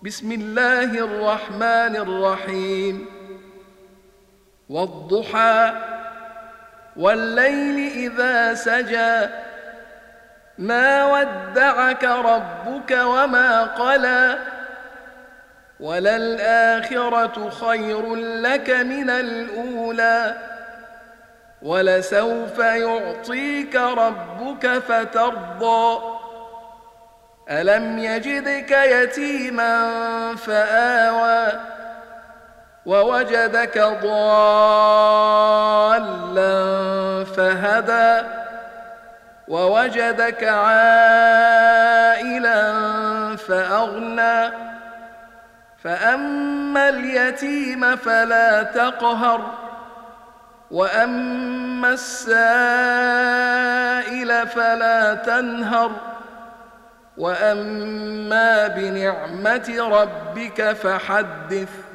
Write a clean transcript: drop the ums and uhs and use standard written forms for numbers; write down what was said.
بسم الله الرحمن الرحيم والضحى والليل إذا سجى ما ودعك ربك وما قلى وللآخرة خير لك من الأولى ولسوف يعطيك ربك فترضى ألم يجدك يتيما فآوى ووجدك ضالا فهدى ووجدك عائلا فأغنى فأما اليتيم فلا تقهر وأما السائل فلا تنهر وأما بنعمة ربك فحدث